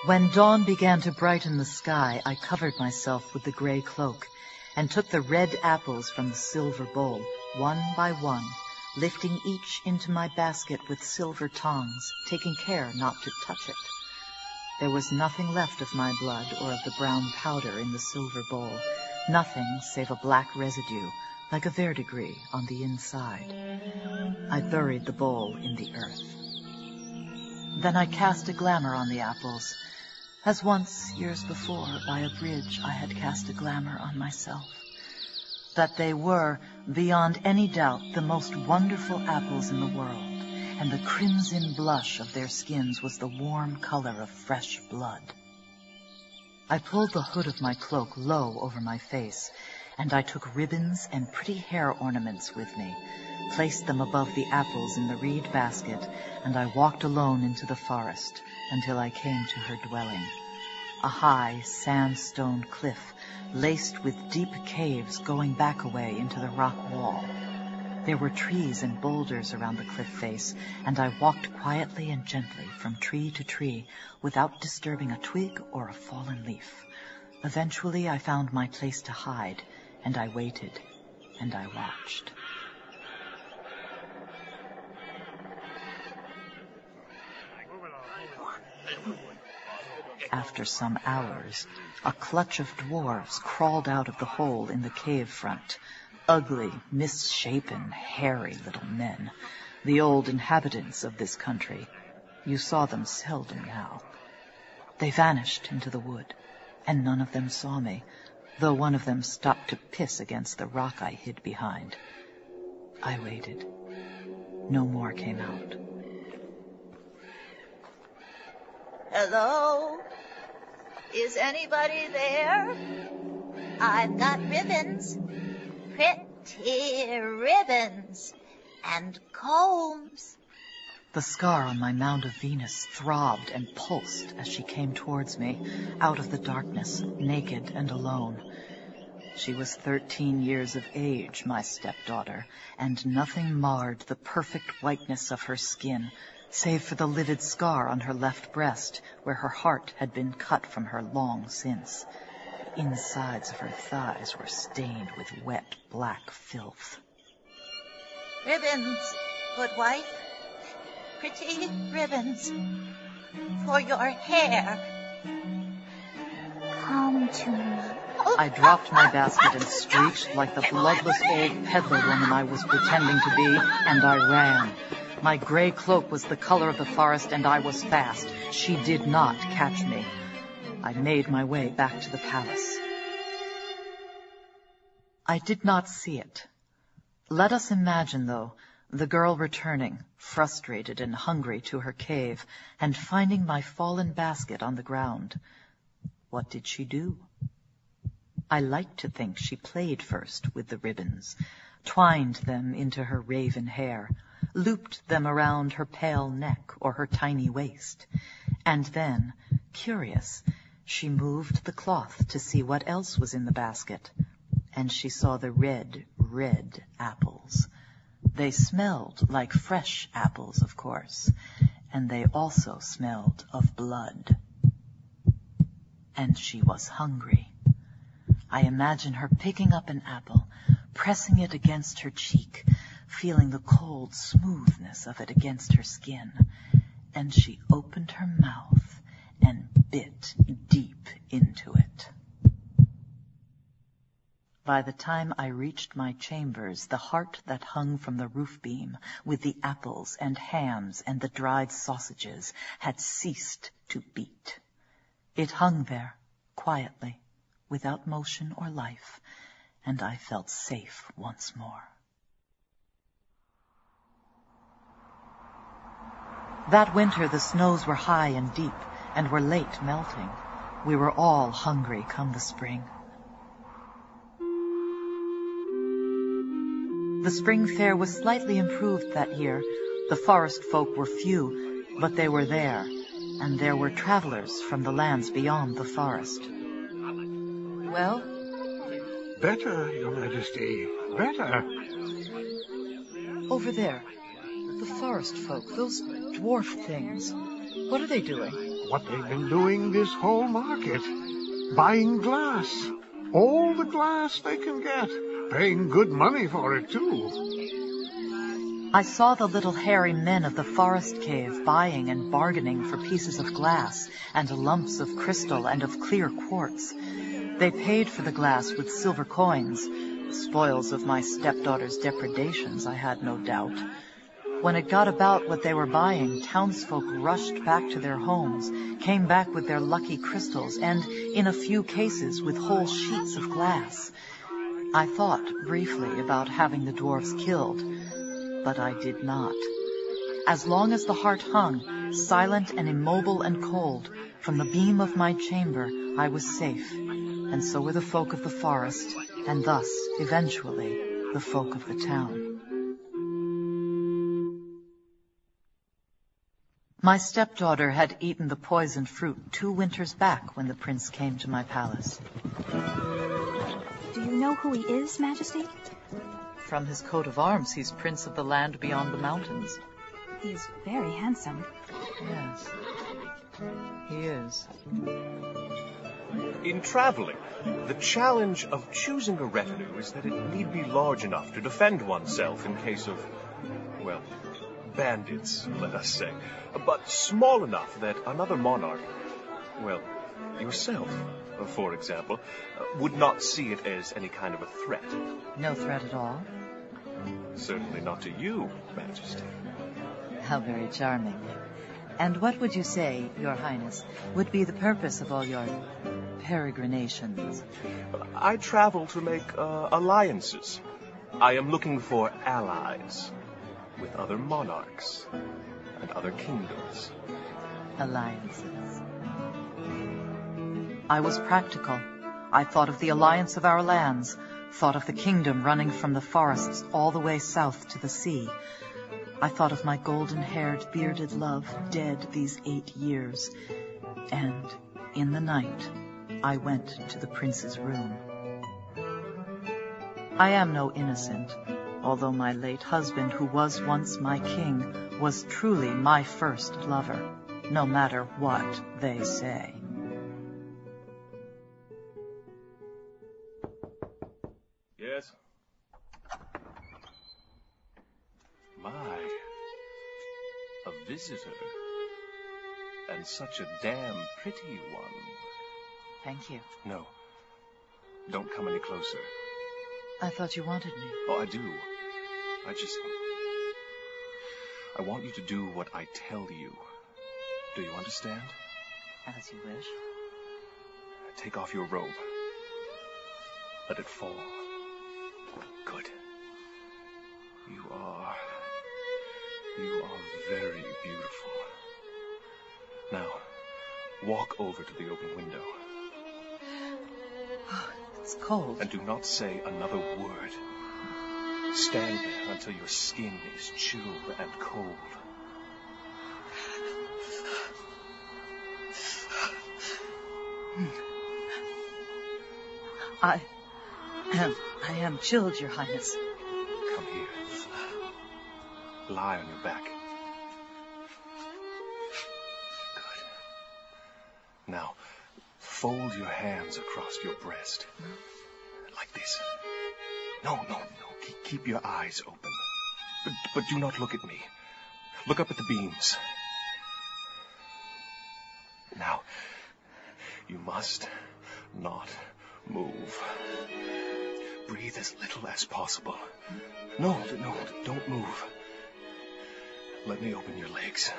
When dawn began to brighten the sky, I covered myself with the gray cloak and took the red apples from the silver bowl, one by one, lifting each into my basket with silver tongs, taking care not to touch it. There was nothing left of my blood or of the brown powder in the silver bowl, nothing save a black residue, like a verdigris on the inside. I buried the bowl in the earth. Then I cast a glamour on the apples, as once, years before, by a bridge I had cast a glamour on myself. That they were, beyond any doubt, the most wonderful apples in the world, and the crimson blush of their skins was the warm color of fresh blood. I pulled the hood of my cloak low over my face, and I took ribbons and pretty hair ornaments with me, placed them above the apples in the reed basket, and I walked alone into the forest until I came to her dwelling, a high sandstone cliff laced with deep caves going back away into the rock wall. There were trees and boulders around the cliff face, and I walked quietly and gently from tree to tree without disturbing a twig or a fallen leaf. Eventually I found my place to hide, and I waited, and I watched. After some hours, a clutch of dwarves crawled out of the hole in the cave front. Ugly, misshapen, hairy little men, the old inhabitants of this country. You saw them seldom now. They vanished into the wood, and none of them saw me, though one of them stopped to piss against the rock I hid behind. I waited. No more came out. Hello? Is anybody there? I've got ribbons. Pretty ribbons. And combs. The scar on my mound of Venus throbbed and pulsed as she came towards me, out of the darkness, naked and alone. She was 13 years of age, my stepdaughter, and nothing marred the perfect whiteness of her skin, save for the livid scar on her left breast, where her heart had been cut from her long since. The insides of her thighs were stained with wet, black filth. Ribbons, good wife. Pretty ribbons for your hair. Come to me. I dropped my basket and streaked like the bloodless old peddler woman I was pretending to be, and I ran. My gray cloak was the color of the forest, and I was fast. She did not catch me. I made my way back to the palace. I did not see it. Let us imagine, though, the girl returning, frustrated and hungry, to her cave, and finding my fallen basket on the ground. What did she do? I like to think she played first with the ribbons, twined them into her raven hair, looped them around her pale neck or her tiny waist, and then, curious, she moved the cloth to see what else was in the basket, and she saw the red, red apples. They smelled like fresh apples, of course, and they also smelled of blood. And she was hungry. I imagine her picking up an apple, pressing it against her cheek, feeling the cold smoothness of it against her skin, and she opened her mouth and bit deep into it. By the time I reached my chambers, the heart that hung from the roof beam, with the apples and hams and the dried sausages, had ceased to beat. It hung there, quietly, without motion or life, and I felt safe once more. That winter the snows were high and deep, and were late melting. We were all hungry come the spring. The spring fair was slightly improved that year. The forest folk were few, but they were there, and there were travelers from the lands beyond the forest. Well? Better, Your Majesty, better. Over there, the forest folk, those dwarf things. What are they doing? what they've been doing this whole market. Buying glass. All the glass they can get. Paying good money for it, too. I saw the little hairy men of the forest cave buying and bargaining for pieces of glass and lumps of crystal and of clear quartz. They paid for the glass with silver coins, spoils of my stepdaughter's depredations, I had no doubt. When it got about what they were buying, townsfolk rushed back to their homes, came back with their lucky crystals, and, in a few cases, with whole sheets of glass. I thought briefly about having the dwarfs killed, but I did not. As long as the heart hung, silent and immobile and cold, from the beam of my chamber, I was safe, and so were the folk of the forest, and thus, eventually, the folk of the town. My stepdaughter had eaten the poisoned fruit 2 winters back when the prince came to my palace. Do you know who he is, Majesty? From his coat of arms, he's prince of the land beyond the mountains. He's very handsome. Yes, he is. In traveling, the challenge of choosing a retinue is that it need be large enough to defend oneself in case of, well, bandits, let us say, but small enough that another monarch, well, yourself, for example, would not see it as any kind of a threat. No threat at all? Certainly not to you, Majesty. How very charming. And what would you say, Your Highness, would be the purpose of all your peregrinations? I travel to make alliances. I am looking for allies with other monarchs and other kingdoms. Alliances. I was practical. I thought of the alliance of our lands, thought of the kingdom running from the forests all the way south to the sea. I thought of my golden-haired, bearded love, dead these 8 years. And in the night, I went to the prince's room. I am no innocent, although my late husband, who was once my king, was truly my first lover, no matter what they say. Yes? My, a visitor. And such a damn pretty one. Thank you. No, don't come any closer. I thought you wanted me. Oh, I do. I want you to do what I tell you. Do you understand? As you wish. Take off your robe. Let it fall. Good. You are very beautiful. Now, walk over to the open window. It's cold. And do not say another word. Stand there until your skin is chilled and cold. I am chilled, Your Highness. Come here. Lie on your back. Good. Now, fold your hands across your breast. Like this. No. Keep your eyes open. But do not look at me. Look up at the beams. Now, you must not move. Breathe as little as possible. No, don't move. Let me open your legs.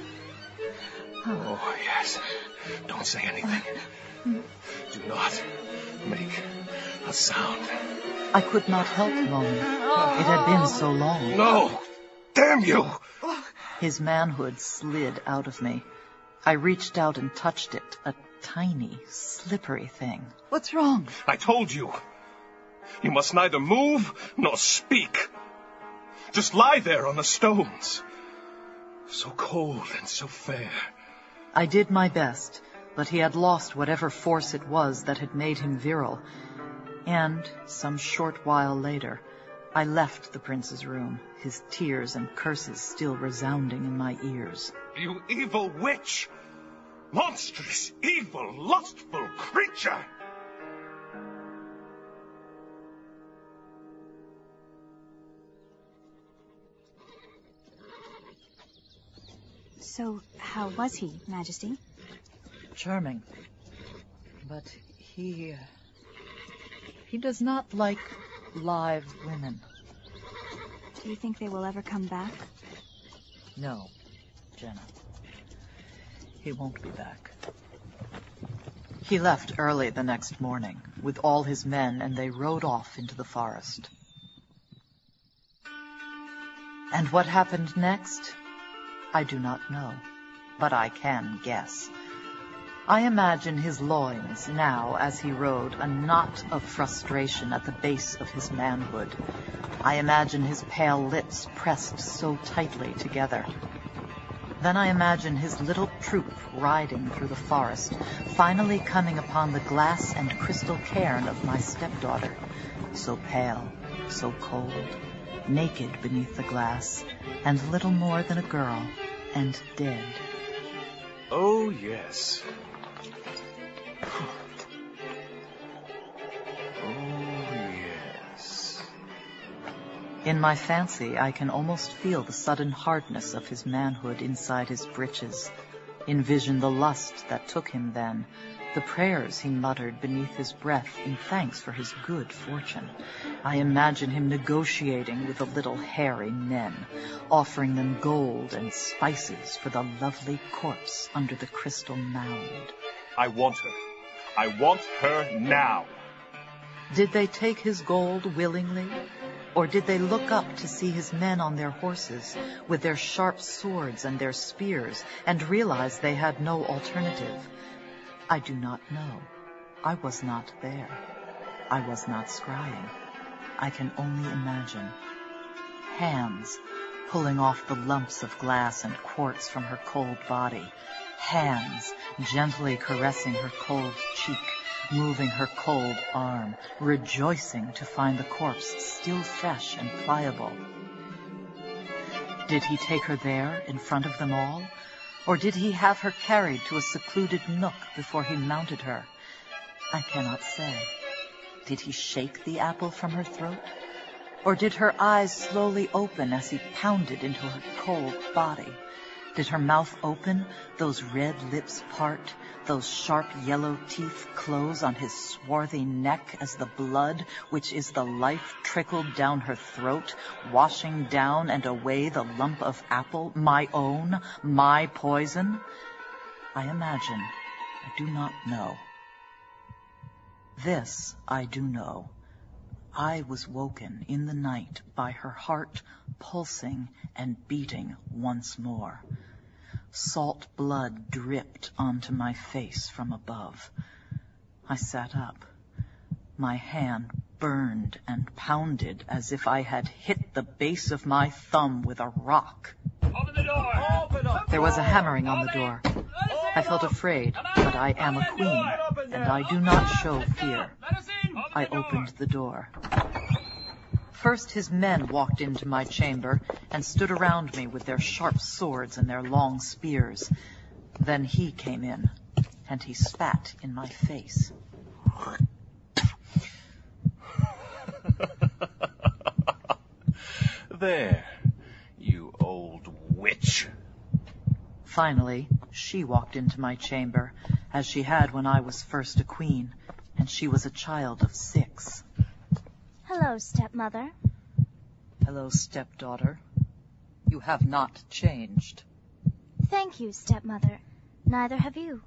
Oh, yes. Don't say anything. Do not make a sound. I could not help moaning. It had been so long. No! Damn you! His manhood slid out of me. I reached out and touched it, a tiny, slippery thing. What's wrong? I told you. You must neither move nor speak. Just lie there on the stones. So cold and so fair. I did my best, but he had lost whatever force it was that had made him virile. And, some short while later, I left the prince's room, his tears and curses still resounding in my ears. You evil witch! Monstrous, evil, lustful creature! So, how was he, Majesty? Charming. But he does not like live women. Do you think they will ever come back? No, Jenna. He won't be back. He left early the next morning with all his men, and they rode off into the forest. And what happened next? I do not know, but I can guess. I imagine his loins now, as he rode, a knot of frustration at the base of his manhood. I imagine his pale lips pressed so tightly together. Then I imagine his little troop riding through the forest, finally coming upon the glass and crystal cairn of my stepdaughter, so pale, so cold, naked beneath the glass, and little more than a girl, and dead. Oh, yes. In my fancy, I can almost feel the sudden hardness of his manhood inside his breeches, envision the lust that took him then, the prayers he muttered beneath his breath in thanks for his good fortune. I imagine him negotiating with the little hairy men, offering them gold and spices for the lovely corpse under the crystal mound. I want her. I want her now. Did they take his gold willingly? Or did they look up to see his men on their horses, with their sharp swords and their spears, and realize they had no alternative? I do not know. I was not there. I was not scrying. I can only imagine. Hands pulling off the lumps of glass and quartz from her cold body. Hands gently caressing her cold cheek, moving her cold arm, rejoicing to find the corpse still fresh and pliable. Did he take her there in front of them all? Or did he have her carried to a secluded nook before he mounted her? I cannot say. Did he shake the apple from her throat? Or did her eyes slowly open as he pounded into her cold body? Did her mouth open, those red lips part, those sharp yellow teeth close on his swarthy neck as the blood, which is the life, trickled down her throat, washing down and away the lump of apple, my own, my poison? I imagine. I do not know. This I do know. I was woken in the night by her heart pulsing and beating once more. Salt blood dripped onto my face from above. I sat up. My hand burned and pounded as if I had hit the base of my thumb with a rock. Open the door! Open up! There was a hammering on the door. I felt afraid, but I am a queen, and I do not show fear. I opened the door. First his men walked into my chamber and stood around me with their sharp swords and their long spears. Then he came in, and he spat in my face. There, you old witch. Finally, she walked into my chamber, as she had when I was first a queen, and she was a child of 6. Hello, stepmother. Hello, stepdaughter. You have not changed. Thank you, stepmother. Neither have you.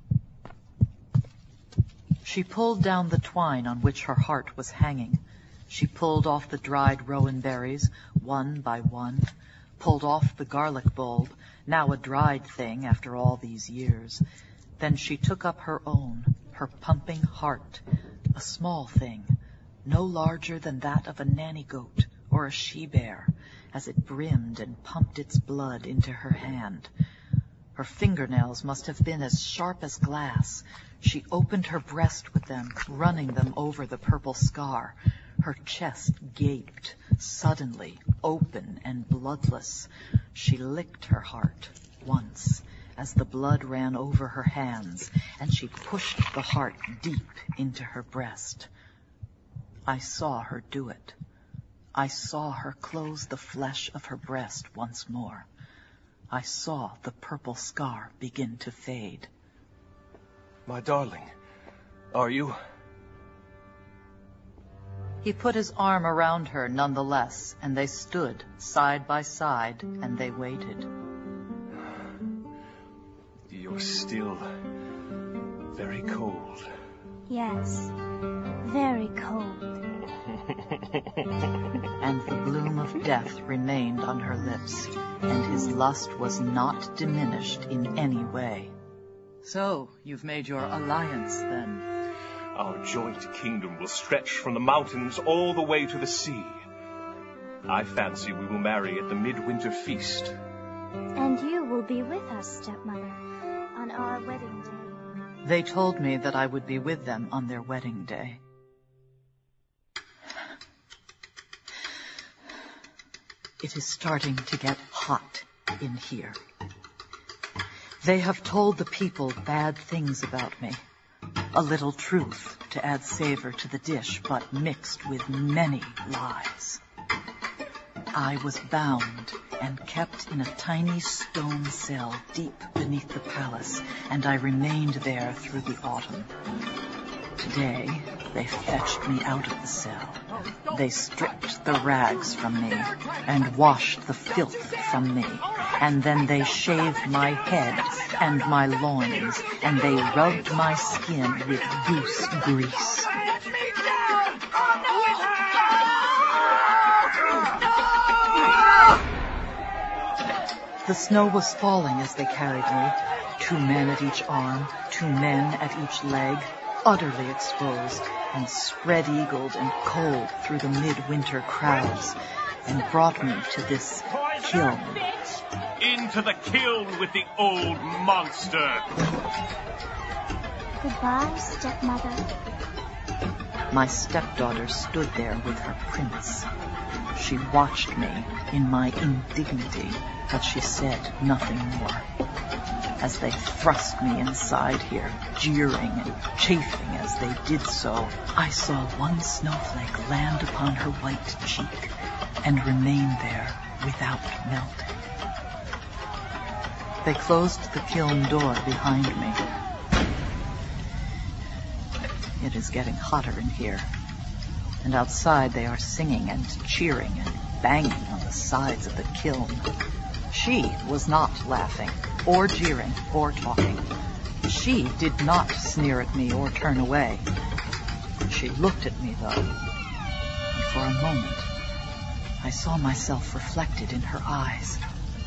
She pulled down the twine on which her heart was hanging. She pulled off the dried rowan berries, one by one, pulled off the garlic bulb, now a dried thing after all these years. Then she took up her own, her pumping heart, a small thing, no larger than that of a nanny goat or a she-bear, as it brimmed and pumped its blood into her hand. Her fingernails must have been as sharp as glass. She opened her breast with them, running them over the purple scar. Her chest gaped, suddenly, open and bloodless. She licked her heart once, as the blood ran over her hands, and she pushed the heart deep into her breast. I saw her do it. I saw her close the flesh of her breast once more. I saw the purple scar begin to fade. My darling, are you? He put his arm around her nonetheless, and they stood side by side, and they waited. You're still very cold. Yes, very cold. And the bloom of death remained on her lips, and his lust was not diminished in any way. So, you've made your alliance, then? Our joint kingdom will stretch from the mountains all the way to the sea. I fancy we will marry at the midwinter feast. And you will be with us, stepmother, on our wedding day. They told me that I would be with them on their wedding day. It is starting to get hot in here. They have told the people bad things about me. A little truth to add savor to the dish, but mixed with many lies. I was bound and kept in a tiny stone cell deep beneath the palace, and I remained there through the autumn. Today, they fetched me out of the cell. They stripped the rags from me and washed the filth from me. And then they shaved my head and my loins, and they rubbed my skin with goose grease. The snow was falling as they carried me. 2 men at each arm, 2 men at each leg, utterly exposed and spread-eagled and cold through the midwinter crowds, and brought me to this kiln. Into the kiln with the old monster! Goodbye, stepmother. My stepdaughter stood there with her prince. She watched me in my indignity, but she said nothing more. As they thrust me inside here, jeering and chafing as they did so, I saw one snowflake land upon her white cheek and remain there without melting. They closed the kiln door behind me. It is getting hotter in here, and outside they are singing and cheering and banging on the sides of the kiln. She was not laughing, or jeering, or talking. She did not sneer at me or turn away. She looked at me, though, and for a moment I saw myself reflected in her eyes.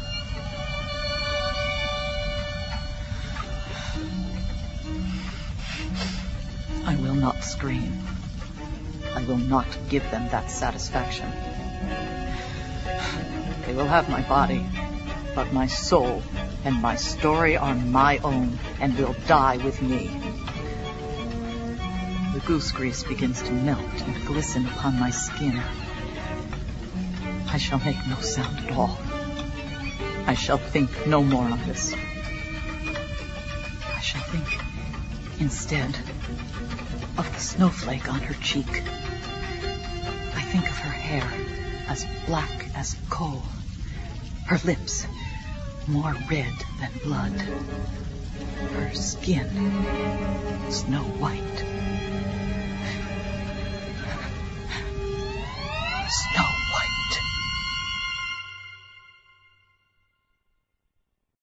I will not scream. I will not give them that satisfaction. They will have my body, but my soul and my story are my own and will die with me. The goose grease begins to melt and glisten upon my skin. I shall make no sound at all. I shall think no more on this. I shall think, instead, of the snowflake on her cheek. I think of her hair as black as coal, her lips more red than blood, her skin snow white. Snow